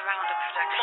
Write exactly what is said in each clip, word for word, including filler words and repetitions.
Rounder production.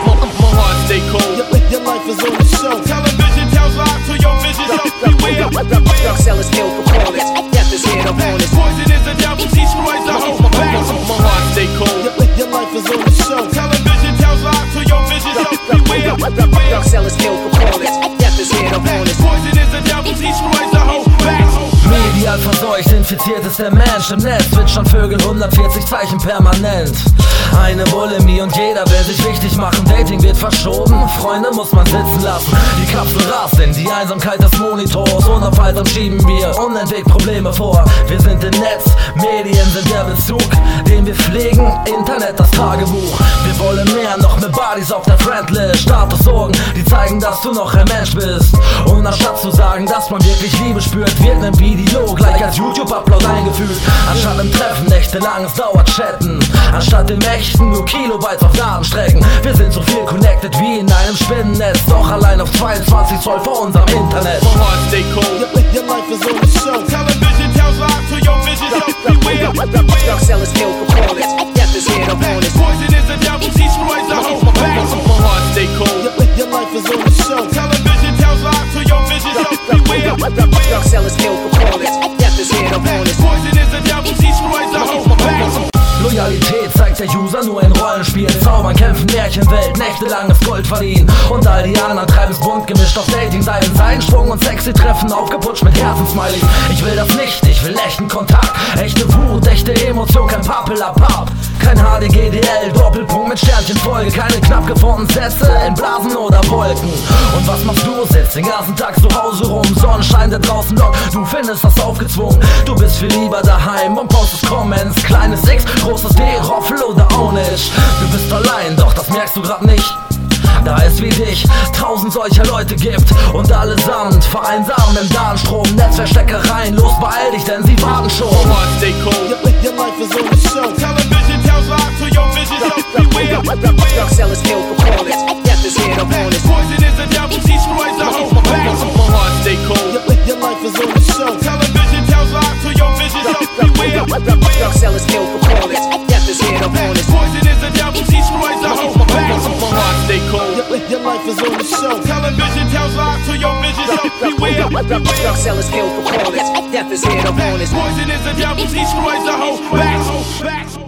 My heart stay cold. Your, your life is on the show. Television tells lies to your vision, so beware. Drug sellers kill components. Death is here to own it. Poison is the devil, she destroys the whole back. My heart stay cold. Your, your life is on the show. Television tells lies to your vision, so beware. Drug sellers kill components. Death is here to own it. Poison is the devil, she destroys the whole back. Medial verseucht, infiziert ist der Mensch. Im Netz zwitschern Vögel hundertvierzig Zeichen permanent. Eine Bulimie und jeder will sich wichtig machen. Dating wird verschoben, Freunde muss man sitzen lassen. Die Kapsel rast in die Einsamkeit des Monitors. Unaufhaltsam schieben wir unentwegt Probleme vor. Wir sind im Netz, Medien sind der Bezug, den wir pflegen, Internet das Tagebuch. Wir wollen mehr, noch mehr Buddies auf der Friendlist. Statussorgen, die zeigen, dass du noch ein Mensch bist. Und anstatt zu sagen, dass man wirklich Liebe spürt, wird ein Video gleich als YouTube-Upload eingefügt. Anstatt im Treffen nächtelanges Dauerchatten, anstatt im echten nur Kilobytes auf Datenstrecken. Wir sind so viel connected wie in einem Spinnennetz, doch allein auf zweiundzwanzig Zoll vor unserem Internet. My heart stay cold. Your, your life is on the show. Television tells lies to your vision, so beware. Drug sellers kill components. Death is here to own it. Poison is the devil, she destroys the whole back. My heart stay cold. Your, your life is on the show. Television tells lies to your vision, so beware. Drug sellers kill components. Death is here to own it. Poison is the devil, she destroys the whole back. Loyalität zeigt der User nur in Rollenspielen. Zaubern, kämpfen, Märchenwelt, nächtelanges Gold verdienen. Und all die anderen treiben es bunt gemischt auf Dating-Seiten. Seitensprung und sexy Treffen, aufgeputscht mit Herzensmiley. Ich will das nicht, ich will echten Kontakt. Echte Wut, echte Emotion, kein Pappelapapp. Kein H D G D L, Doppelpunkt mit Sternchenfolge. Keine knapp geformten Sätze in Blasen oder Wolken. Und was machst du? Sitzt den ganzen Tag zu Hause rum. Sonnenschein, der draußen lockt, du findest das aufgezwungen. Du bist viel lieber daheim und postest Comments. Kleines X, großes D, Roffel oder auch nicht. Du bist allein, doch das merkst du grad nicht. Da es wie dich tausend solcher Leute gibt und allesamt vereinsamen im Datenstrom. Netzwerksteckereien, los beeil dich, denn sie warten schon. My heart stay cold. Your, your life is on the show. Television tells lies to your vision, so beware. Drug sellers kill components. Death is here to own it. Poison is the devil, she destroys the whole back. My heart stay cold. Your, your life is on the show. Television tells lies to your vision, so beware. Drug sellers kill components. Death is here to own it. Poison is the devil, she destroys the whole back. My heart stay cold. Your, your life is on the show. Television tells lies to your vision, so beware. Drug sellers kill components. Death is here to own it. Poison is the devil, she destroys the whole back.